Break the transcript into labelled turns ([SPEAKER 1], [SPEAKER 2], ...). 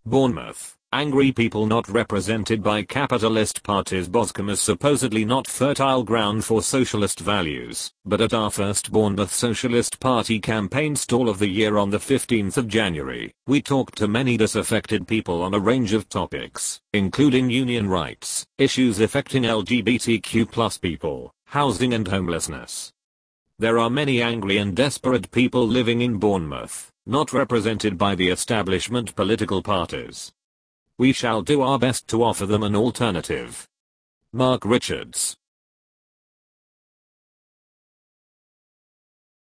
[SPEAKER 1] Bournemouth. Angry people not represented by capitalist parties. Boscombe is supposedly not fertile ground for socialist values, but at our first Bournemouth Socialist Party campaign stall of the year on the 15th of January, we talked to many disaffected people on a range of topics, including union rights, issues affecting LGBTQ+ people, housing and homelessness. There are many angry and desperate people living in Bournemouth, not represented by the establishment political parties. We shall do our best to offer them an alternative. Mark Richards.